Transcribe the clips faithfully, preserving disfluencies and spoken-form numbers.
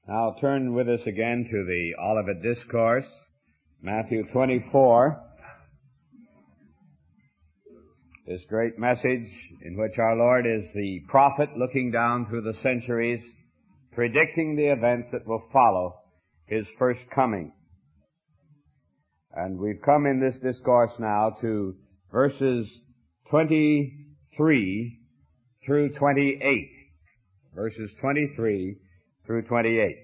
Now turn with us again to the Olivet Discourse, Matthew twenty-four. This great message in which our Lord is the prophet looking down through the centuries, predicting the events that will follow His first coming. And we've come in this discourse now to verses twenty-three through twenty-eight. Verses twenty-three through twenty-eight.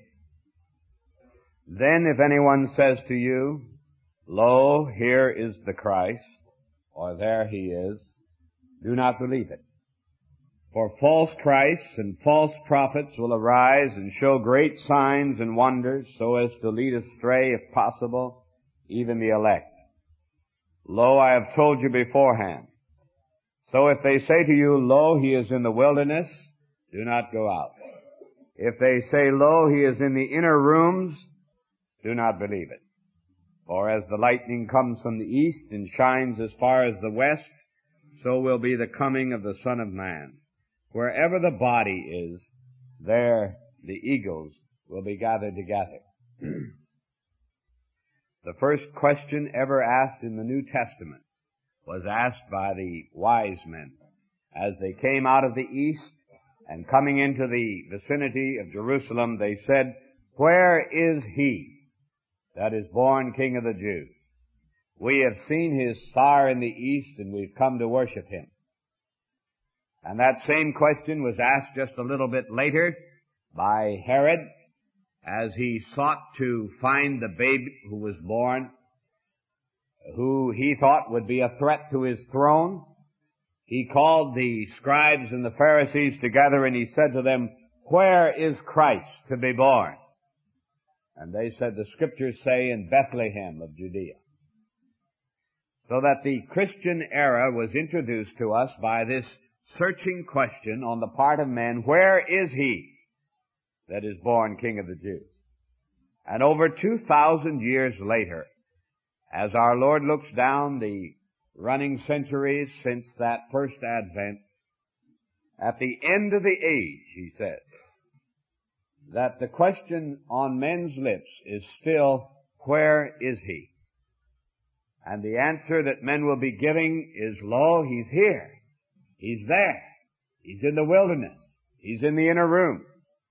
Then if anyone says to you, Lo, here is the Christ, or there he is, do not believe it. For false Christs and false prophets will arise and show great signs and wonders, so as to lead astray, if possible, even the elect. Lo, I have told you beforehand. So if they say to you, Lo, he is in the wilderness, do not go out. If they say, Lo, he is in the inner rooms, do not believe it. For as the lightning comes from the east and shines as far as the west, so will be the coming of the Son of Man. Wherever the body is, there the eagles will be gathered together. The first question ever asked in the New Testament was asked by the wise men as they came out of the east and coming into the vicinity of Jerusalem. They said, Where is he that is born King of the Jews? We have seen his star in the east, and we've come to worship him. And that same question was asked just a little bit later by Herod as he sought to find the babe who was born, who he thought would be a threat to his throne. He called the scribes and the Pharisees together, and he said to them, Where is Christ to be born? And they said, The Scriptures say, in Bethlehem of Judea. So that the Christian era was introduced to us by this searching question on the part of men, Where is he that is born King of the Jews? And over two thousand years later, as our Lord looks down the running centuries since that first advent, at the end of the age, he says, that the question on men's lips is still, Where is he? And the answer that men will be giving is, Lo, he's here. He's there. He's in the wilderness. He's in the inner room.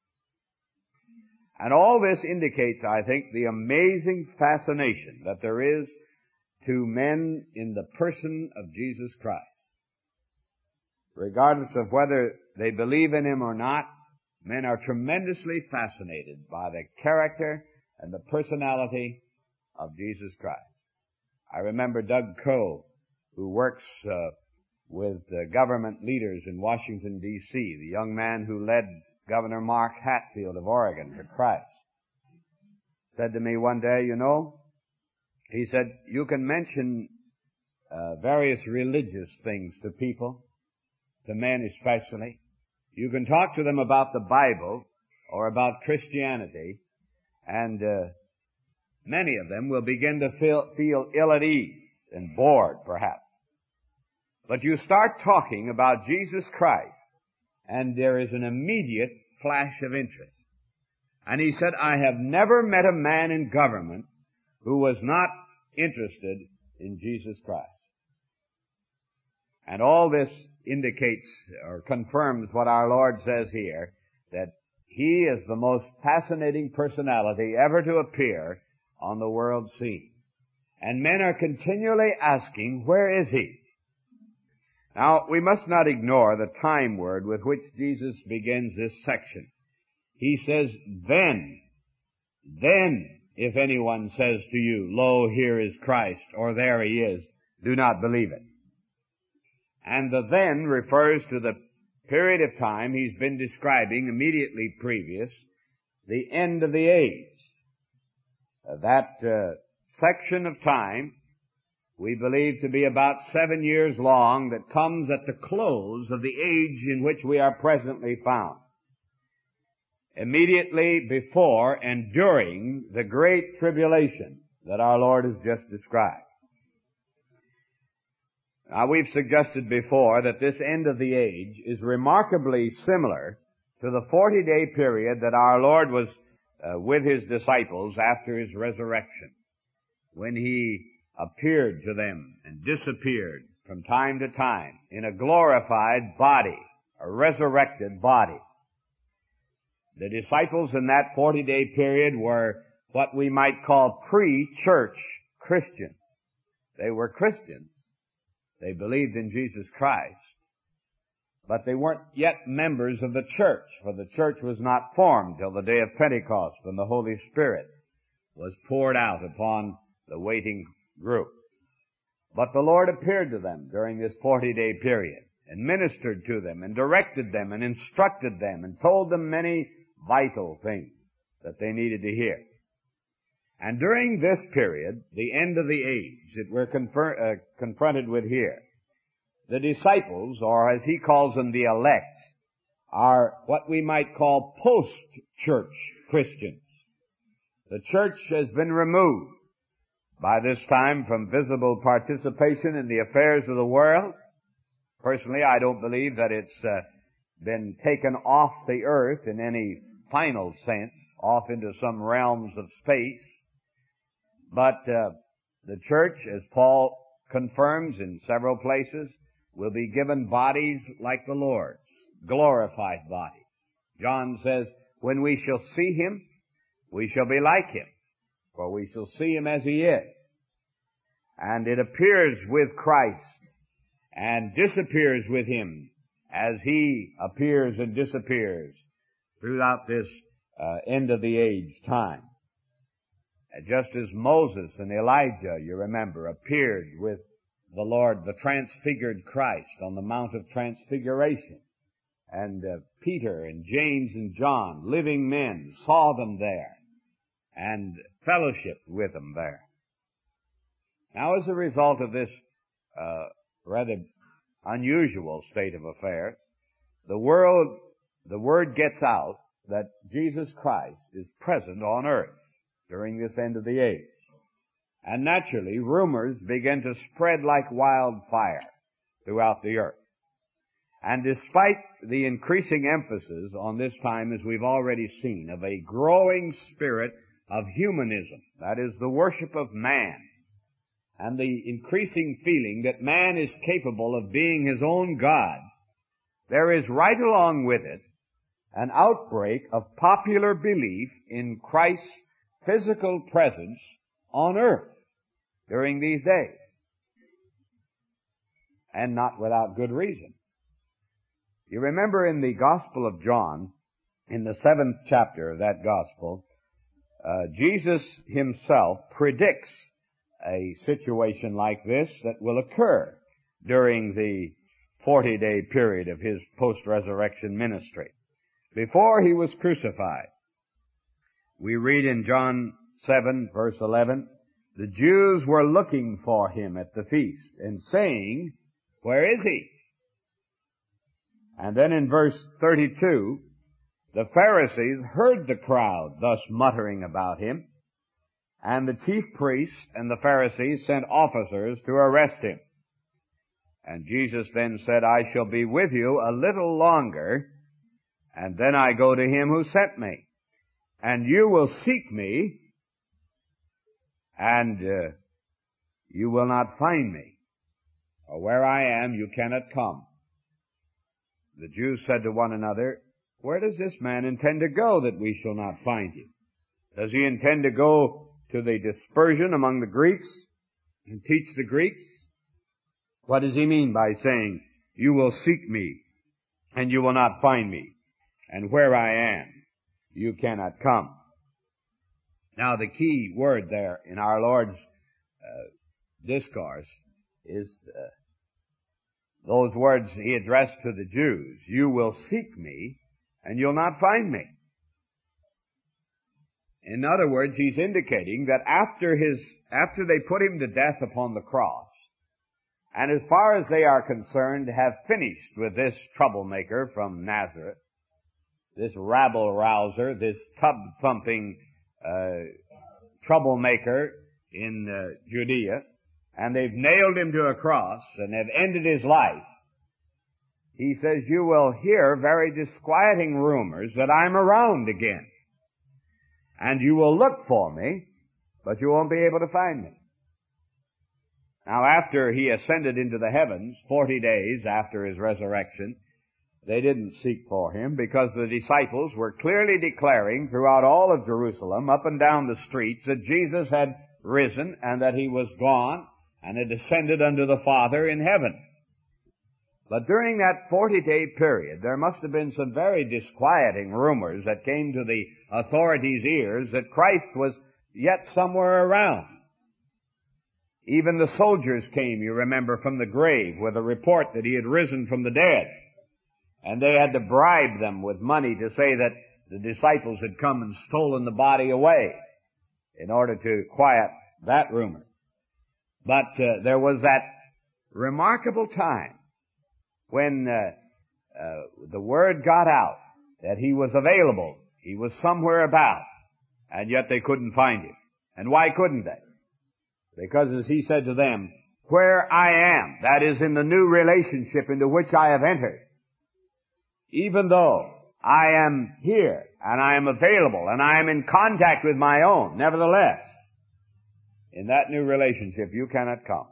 And all this indicates, I think, the amazing fascination that there is to men in the person of Jesus Christ. Regardless of whether they believe in him or not, men are tremendously fascinated by the character and the personality of Jesus Christ. I remember Doug Coe, who works uh, with uh, government leaders in Washington, D C, the young man who led Governor Mark Hatfield of Oregon to Christ, said to me one day, you know, he said, you can mention uh, various religious things to people, to men especially. You can talk to them about the Bible or about Christianity, and uh, many of them will begin to feel, feel ill at ease and bored, perhaps. But you start talking about Jesus Christ, and there is an immediate flash of interest. And he said, I have never met a man in government who was not interested in Jesus Christ. And all this indicates or confirms what our Lord says here, that he is the most fascinating personality ever to appear on the world scene. And men are continually asking, where is he? Now, we must not ignore the time word with which Jesus begins this section. He says, then, then, if anyone says to you, Lo, here is Christ, or there he is, do not believe it. And the then refers to the period of time he's been describing immediately previous, the end of the age. Uh, that uh, section of time we believe to be about seven years long that comes at the close of the age in which we are presently found. Immediately before and during the great tribulation that our Lord has just described. Now, we've suggested before that this end of the age is remarkably similar to the forty-day period that our Lord was uh, with his disciples after his resurrection, when he appeared to them and disappeared from time to time in a glorified body, a resurrected body. The disciples in that forty-day period were what we might call pre-church Christians. They were Christians. They believed in Jesus Christ. But they weren't yet members of the church, for the church was not formed till the day of Pentecost, when the Holy Spirit was poured out upon the waiting group. But the Lord appeared to them during this forty-day period and ministered to them and directed them and instructed them and told them many vital things that they needed to hear. And during this period, the end of the age that we're confer- uh, confronted with here, the disciples, or as he calls them, the elect, are what we might call post-church Christians. The church has been removed by this time from visible participation in the affairs of the world. Personally, I don't believe that it's uh, been taken off the earth in any final sense, off into some realms of space. But uh, the church, as Paul confirms in several places, will be given bodies like the Lord's, glorified bodies. John says, when we shall see him, we shall be like him, for we shall see him as he is. And it appears with Christ and disappears with him as he appears and disappears throughout this uh, end of the age time. And just as Moses and Elijah, you remember, appeared with the Lord, the transfigured Christ, on the Mount of Transfiguration. And uh, Peter and James and John, living men, saw them there and fellowshiped with them there. Now, as a result of this uh, rather unusual state of affairs, the world, the word gets out that Jesus Christ is present on earth during this end of the age. And naturally, rumors begin to spread like wildfire throughout the earth. And despite the increasing emphasis on this time, as we've already seen, of a growing spirit of humanism, that is, the worship of man, and the increasing feeling that man is capable of being his own God, there is right along with it an outbreak of popular belief in Christ's physical presence on earth during these days. And not without good reason. You remember in the Gospel of John, in the seventh chapter of that Gospel, uh, Jesus himself predicts a situation like this that will occur during the forty-day period of his post-resurrection ministry. Before he was crucified, we read in John seven, verse eleven, the Jews were looking for him at the feast and saying, where is he? And then in verse thirty-two, the Pharisees heard the crowd thus muttering about him, and the chief priests and the Pharisees sent officers to arrest him. And Jesus then said, I shall be with you a little longer, and then I go to him who sent me. And you will seek me, and uh, you will not find me. Or where I am, you cannot come. The Jews said to one another, where does this man intend to go that we shall not find him? Does he intend to go to the dispersion among the Greeks and teach the Greeks? What does he mean by saying, you will seek me, and you will not find me, and where I am, you cannot come? Now, the key word there in our Lord's uh, discourse is uh, those words he addressed to the Jews. You will seek me, and you'll not find me. In other words, he's indicating that after his, after they put him to death upon the cross, and as far as they are concerned, have finished with this troublemaker from Nazareth, this rabble-rouser, this tub-thumping uh, troublemaker in uh, Judea, and they've nailed him to a cross and have ended his life, he says, you will hear very disquieting rumors that I'm around again. and you will look for me, but you won't be able to find me. Now, after he ascended into the heavens, forty days after his resurrection, they didn't seek for him because the disciples were clearly declaring throughout all of Jerusalem, up and down the streets, that Jesus had risen and that he was gone and had ascended unto the Father in heaven. But during that forty-day period, there must have been some very disquieting rumors that came to the authorities' ears that Christ was yet somewhere around. Even the soldiers came, you remember, from the grave with a report that he had risen from the dead. And they had to bribe them with money to say that the disciples had come and stolen the body away in order to quiet that rumor. But uh, there was that remarkable time when uh, uh, the word got out that he was available. He was somewhere about, and yet they couldn't find him. And why couldn't they? Because as he said to them, where I am, that is in the new relationship into which I have entered, even though I am here and I am available and I am in contact with my own, nevertheless, in that new relationship you cannot come.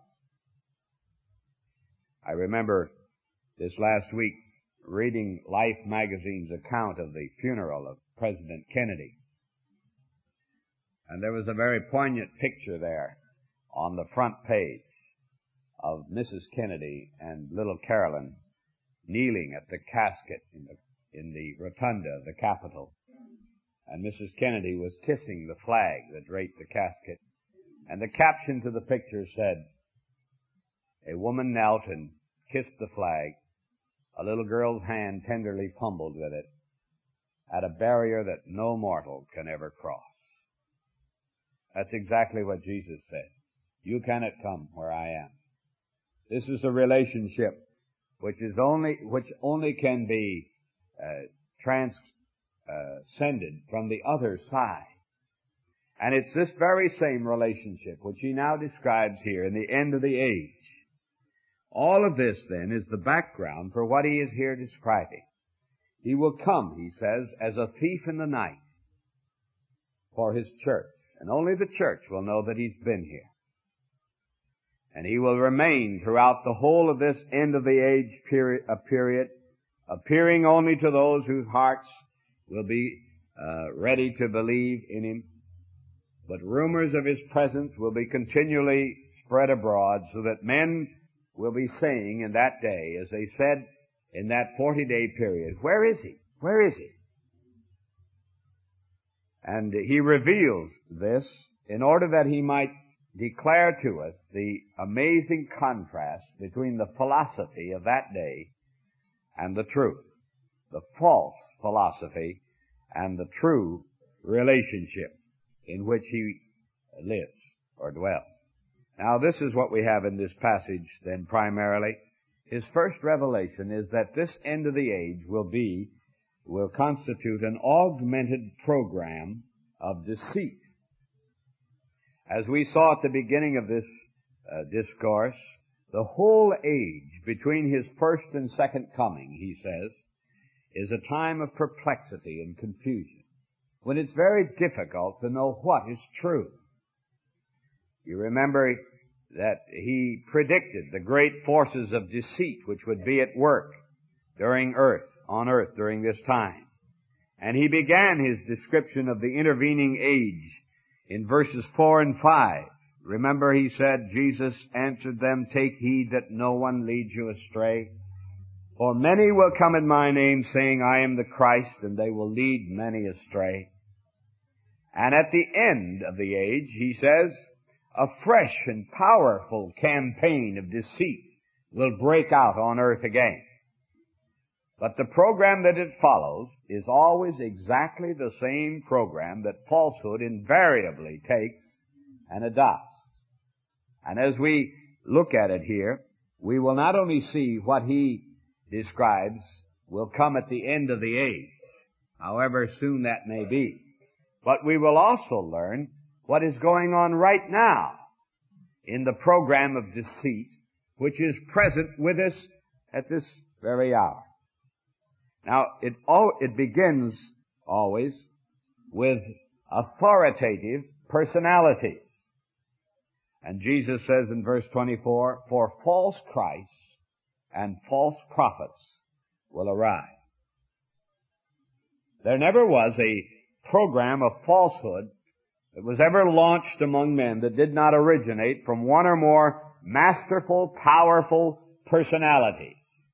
I remember this last week reading Life magazine's account of the funeral of President Kennedy. And there was a very poignant picture there on the front page of Missus Kennedy and little Carolyn kneeling at the casket in the, in the rotunda of the Capitol. And Missus Kennedy was kissing the flag that draped the casket. And the caption to the picture said, a woman knelt and kissed the flag. A little girl's hand tenderly fumbled with it at a barrier that no mortal can ever cross. That's exactly what Jesus said. You cannot come where I am. This is a relationship which is only, which only can be uh, transcended from the other side. And it's this very same relationship which he now describes here in the end of the age. All of this, then, is the background for what he is here describing. He will come, he says, as a thief in the night for his church. And only the church will know that he's been here. And he will remain throughout the whole of this end of the age period, a period, appearing only to those whose hearts will be uh, ready to believe in him. But rumors of his presence will be continually spread abroad so that men will be saying in that day, as they said in that forty-day period, where is he? Where is he? And he reveals this in order that he might declare to us the amazing contrast between the philosophy of that day and the truth, the false philosophy and the true relationship in which he lives or dwells. Now, this is what we have in this passage then primarily. His first revelation is that this end of the age will be, will constitute an augmented program of deceit. As we saw at the beginning of this uh, discourse, the whole age between his first and second coming, he says, is a time of perplexity and confusion, when it's very difficult to know what is true. You remember that he predicted the great forces of deceit which would be at work during earth, on earth during this time. And he began his description of the intervening age in verses four and five. Remember, he said, Jesus answered them, take heed that no one leads you astray. For many will come in my name, saying, I am the Christ, and they will lead many astray. And at the end of the age, he says, a fresh and powerful campaign of deceit will break out on earth again. But the program that it follows is always exactly the same program that falsehood invariably takes and adopts. And as we look at it here, we will not only see what he describes will come at the end of the age, however soon that may be, but we will also learn what is going on right now in the program of deceit, which is present with us at this very hour. Now, it all, it begins always with authoritative personalities. And Jesus says in verse twenty-four, for false Christs and false prophets will arise. There never was a program of falsehood that was ever launched among men that did not originate from one or more masterful, powerful personalities.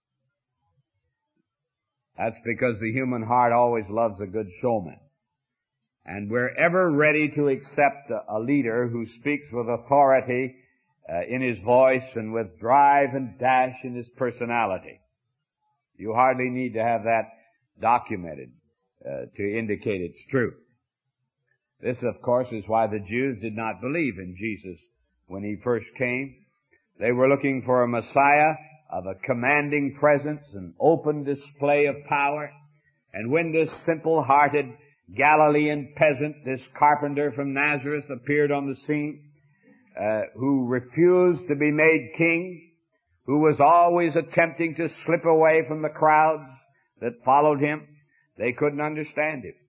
That's because the human heart always loves a good showman. And we're ever ready to accept a, a leader who speaks with authority uh, in his voice and with drive and dash in his personality. You hardly need to have that documented uh, to indicate its truth. This, of course, is why the Jews did not believe in Jesus when he first came. They were looking for a Messiah of a commanding presence, an open display of power. And when this simple-hearted Galilean peasant, this carpenter from Nazareth, appeared on the scene, uh, who refused to be made king, who was always attempting to slip away from the crowds that followed him, they couldn't understand him.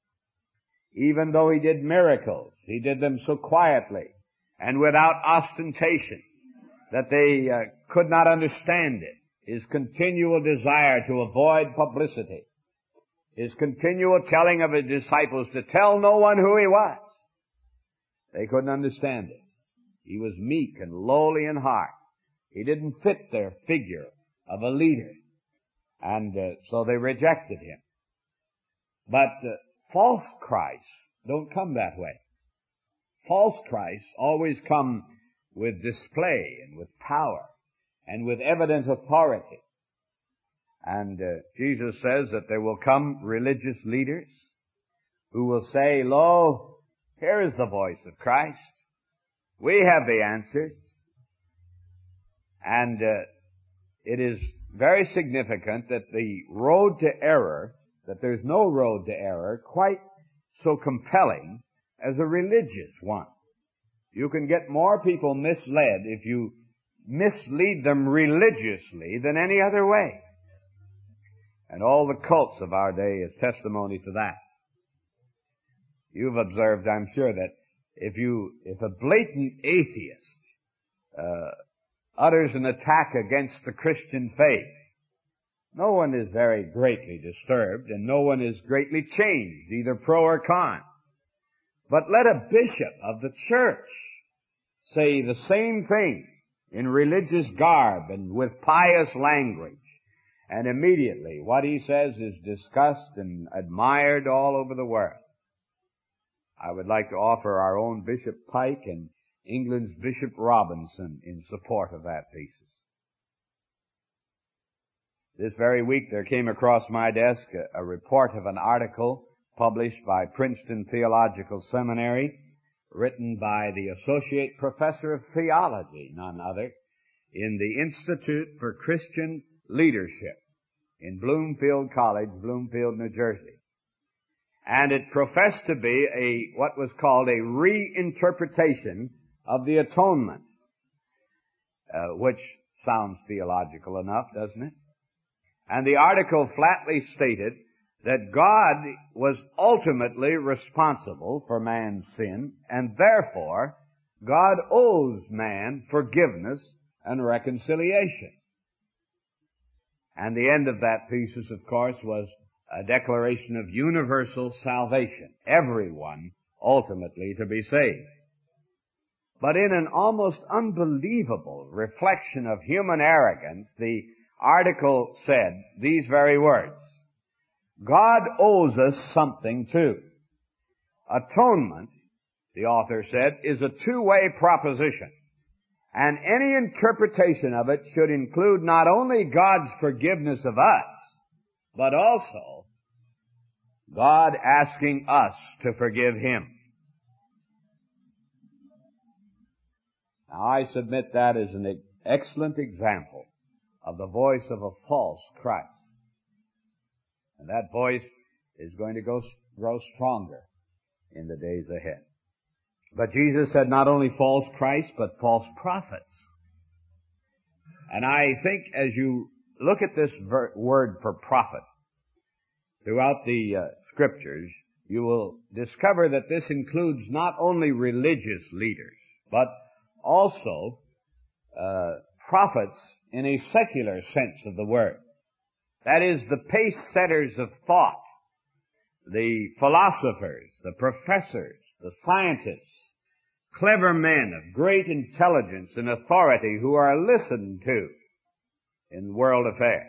Even though he did miracles, he did them so quietly and without ostentation that they uh, could not understand it. His continual desire to avoid publicity, his continual telling of his disciples to tell no one who he was. They couldn't understand this. He was meek and lowly in heart. He didn't fit their figure of a leader. And uh, so they rejected him. But uh, false Christs don't come that way. False Christs always come with display and with power and with evident authority. And uh, Jesus says that there will come religious leaders who will say, lo, here is the voice of Christ. We have the answers. And uh, it is very significant that the road to error, that there's no road to error quite so compelling as a religious one. You can get more people misled if you mislead them religiously than any other way. And all the cults of our day is testimony to that. You've observed, I'm sure, that if you, if a blatant atheist uh, utters an attack against the Christian faith, no one is very greatly disturbed and no one is greatly changed, either pro or con. But let a bishop of the church say the same thing in religious garb and with pious language, and immediately what he says is discussed and admired all over the world. I would like to offer our own Bishop Pike and England's Bishop Robinson in support of that thesis. This very week there came across my desk a, a report of an article published by Princeton Theological Seminary, written by the Associate Professor of Theology, none other, in the Institute for Christian Leadership in Bloomfield College, Bloomfield, New Jersey. And it professed to be a, what was called a reinterpretation of the atonement, uh, which sounds theological enough, doesn't it? And the article flatly stated that God was ultimately responsible for man's sin, and therefore God owes man forgiveness and reconciliation. And the end of that thesis, of course, was a declaration of universal salvation, everyone ultimately to be saved. But in an almost unbelievable reflection of human arrogance, the article said these very words: God owes us something too. Atonement, the author said, is a two-way proposition, and any interpretation of it should include not only God's forgiveness of us, but also God asking us to forgive Him. Now, I submit that as an excellent example of the voice of a false Christ. And that voice is going to go, grow stronger in the days ahead. But Jesus said not only false Christ, but false prophets. And I think as you look at this ver- word for prophet throughout the uh, scriptures, you will discover that this includes not only religious leaders, but also uh, prophets in a secular sense of the word. That is, the pace-setters of thought, the philosophers, the professors, the scientists, clever men of great intelligence and authority who are listened to in world affairs.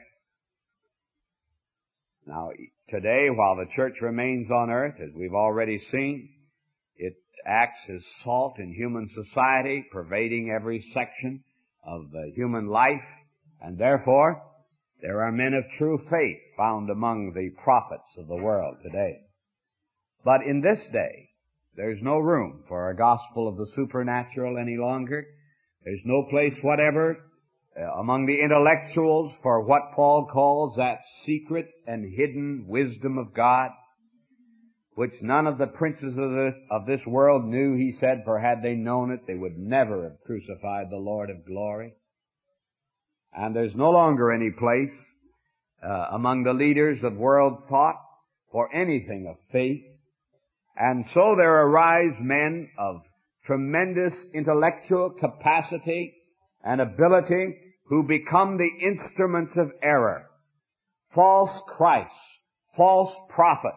Now, today, while the church remains on earth, as we've already seen, it acts as salt in human society, pervading every section of the human life, and therefore, there are men of true faith found among the prophets of the world today. But in this day, there's no room for a gospel of the supernatural any longer. There's no place whatever uh, among the intellectuals for what Paul calls that secret and hidden wisdom of God, which none of the princes of this, of this world knew, he said, for had they known it, they would never have crucified the Lord of glory. And there's no longer any place uh, among the leaders of world thought for anything of faith. And so there arise men of tremendous intellectual capacity and ability who become the instruments of error, false Christs, false prophets.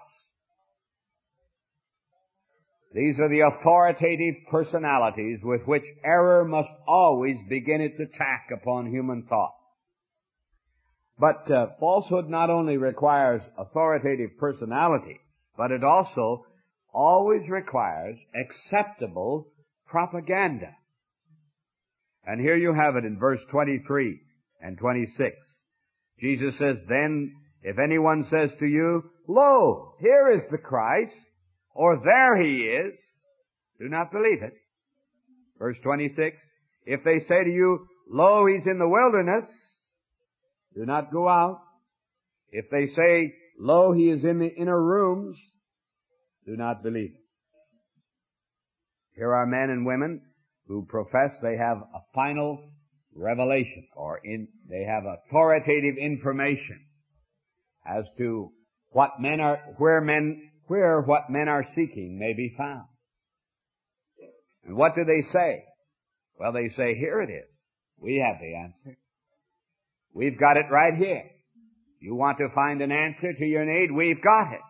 These are the authoritative personalities with which error must always begin its attack upon human thought. But uh, falsehood not only requires authoritative personalities, but it also always requires acceptable propaganda. And here you have it in verse twenty-three and twenty-six. Jesus says, "Then if anyone says to you, 'Lo, here is the Christ,' or 'there he is,' do not believe it." Verse twenty-six, "If they say to you, 'Lo, he's in the wilderness,' do not go out. If they say, 'Lo, he is in the inner rooms,' do not believe it." Here are men and women who profess they have a final revelation, or in, they have authoritative information as to what men are, where men, where what men are seeking may be found. And what do they say? Well, they say, "Here it is. We have the answer. We've got it right here. You want to find an answer to your need? We've got it."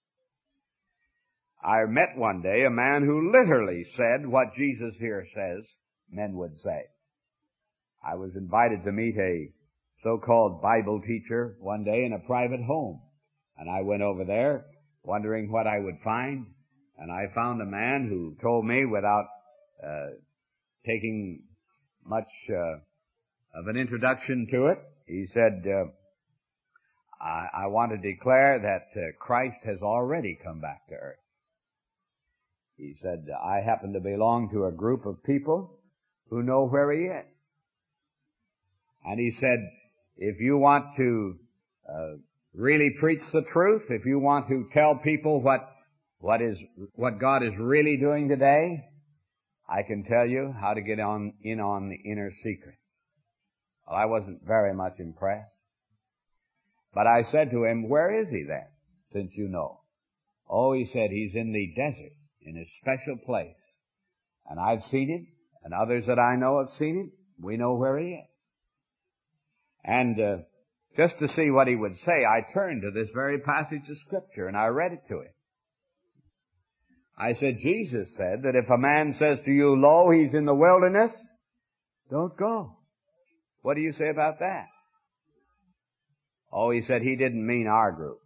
I met one day a man who literally said what Jesus here says men would say. I was invited to meet a so-called Bible teacher one day in a private home. And I went over there wondering what I would find. And I found a man who told me without uh, taking much uh, of an introduction to it, he said, uh, I, I want to declare that uh, Christ has already come back to earth. He said, "I happen to belong to a group of people who know where he is." And he said, if you want to uh, really preach the truth, if you want to tell people what what is what God is really doing today, I can tell you how to get on in on the inner secrets. Well, I wasn't very much impressed. But I said to him, "Where is he then, since you know?" "Oh," he said, "he's in the desert, in a special place. And I've seen him, and others that I know have seen him. We know where he is." And uh, just to see what he would say, I turned to this very passage of Scripture, and I read it to him. I said, Jesus said that if a man says to you, "Lo, he's in the wilderness," don't go. What do you say about that? Oh, he said he didn't mean our group.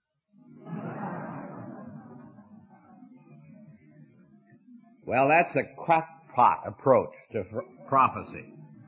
Well, that's a crackpot approach to prophecy.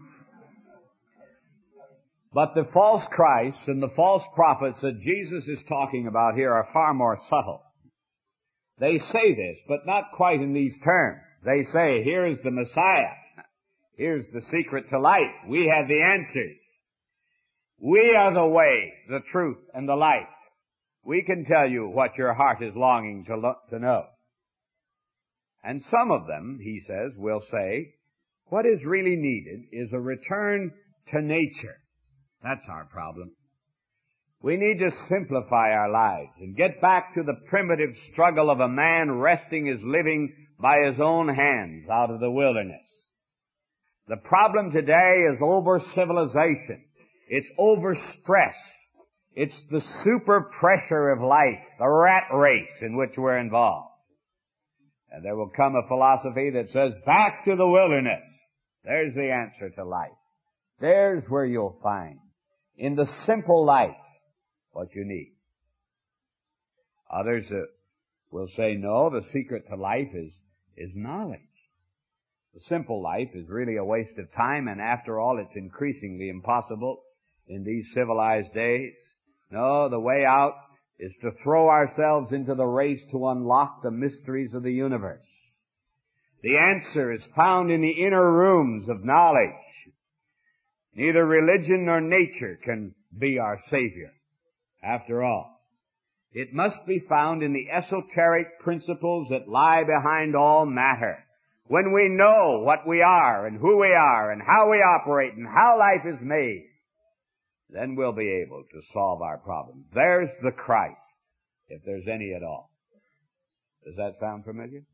But the false Christs and the false prophets that Jesus is talking about here are far more subtle. They say this, but not quite in these terms. They say, "Here is the Messiah. Here's the secret to life. We have the answers. We are the way, the truth, and the life. We can tell you what your heart is longing to, lo- to know." And some of them, he says, will say, what is really needed is a return to nature. That's our problem. We need to simplify our lives and get back to the primitive struggle of a man wresting his living by his own hands out of the wilderness. The problem today is over-civilization. It's over-stress. It's the super pressure of life, the rat race in which we're involved. And there will come a philosophy that says, back to the wilderness. There's the answer to life. There's where you'll find, in the simple life, what you need. Others uh, will say, no, the secret to life is, is knowledge. The simple life is really a waste of time, and after all, it's increasingly impossible in these civilized days. No, the way out is to throw ourselves into the race to unlock the mysteries of the universe. The answer is found in the inner rooms of knowledge. Neither religion nor nature can be our Savior. After all, it must be found in the esoteric principles that lie behind all matter. When we know what we are and who we are and how we operate and how life is made, then we'll be able to solve our problems. There's the Christ, if there's any at all. Does that sound familiar?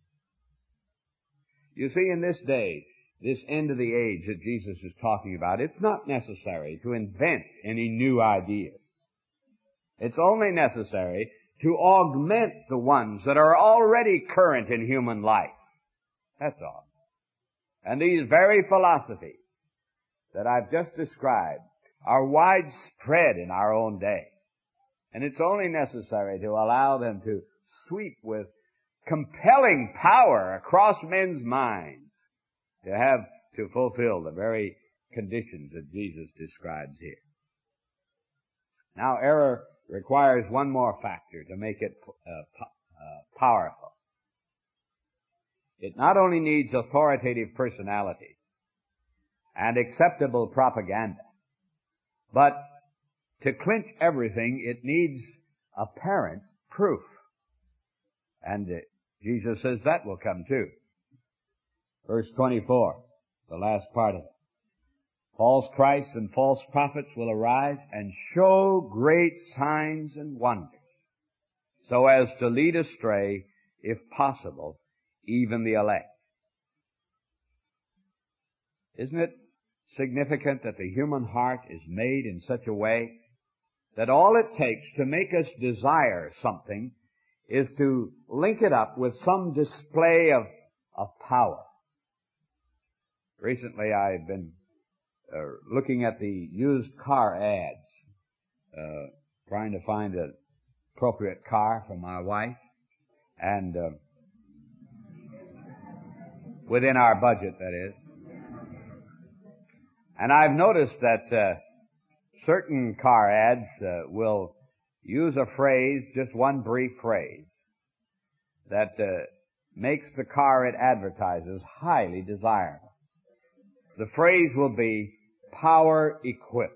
You see, in this day, this end of the age that Jesus is talking about, it's not necessary to invent any new ideas. It's only necessary to augment the ones that are already current in human life. That's all. And these very philosophies that I've just described are widespread in our own day. And it's only necessary to allow them to sweep with compelling power across men's minds to have to fulfill the very conditions that Jesus describes here. Now, error requires one more factor to make it uh, po- uh, powerful. It not only needs authoritative personalities and acceptable propaganda, but to clinch everything, it needs apparent proof. And uh, Jesus says that will come too. Verse twenty-four, the last part of it. False Christs and false prophets will arise and show great signs and wonders, so as to lead astray, if possible, even the elect. Isn't it significant that the human heart is made in such a way that all it takes to make us desire something is to link it up with some display of, of power? Recently I've been uh, looking at the used car ads, uh, trying to find an appropriate car for my wife, and uh, within our budget, that is. And I've noticed that uh, certain car ads uh, will use a phrase, just one brief phrase, that uh, makes the car it advertises highly desirable. The phrase will be power equipped.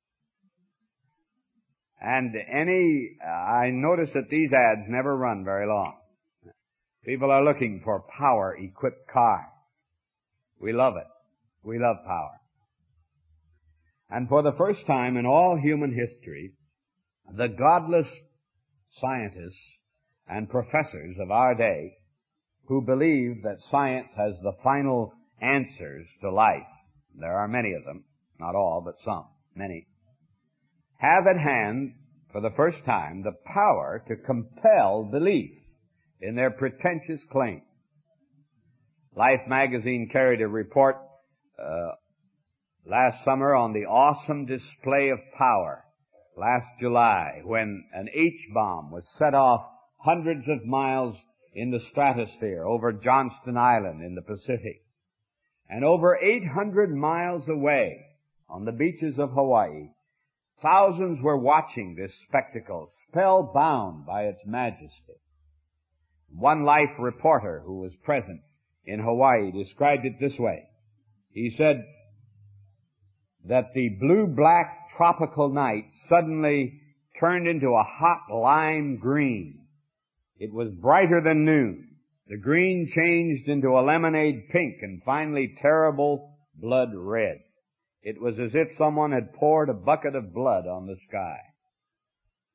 And any, uh, I notice that these ads never run very long. People are looking for power equipped cars. We love it. We love power. And for the first time in all human history, the godless scientists and professors of our day who believe that science has the final answers to life, there are many of them, not all, but some, many, have at hand for the first time the power to compel belief in their pretentious claims. Life magazine carried a report uh, last summer on the awesome display of power last July when an H-bomb was set off hundreds of miles in the stratosphere over Johnston Island in the Pacific. And over eight hundred miles away on the beaches of Hawaii, thousands were watching this spectacle, spellbound by its majesty. One Life reporter who was present in Hawaii described it this way. He said that the blue-black tropical night suddenly turned into a hot lime green. It was brighter than noon. The green changed into a lemonade pink and finally terrible blood red. It was as if someone had poured a bucket of blood on the sky.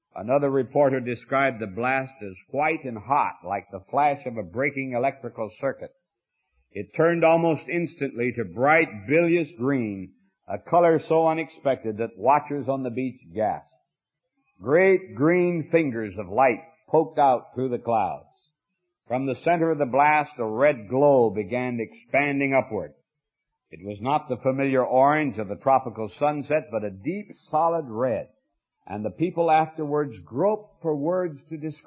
Another reporter described the blast as white and hot, like the flash of a breaking electrical circuit. It turned almost instantly to bright, bilious green, a color so unexpected that watchers on the beach gasped. Great green fingers of light poked out through the clouds. From the center of the blast, a red glow began expanding upward. It was not the familiar orange of the tropical sunset, but a deep, solid red. And the people afterwards groped for words to describe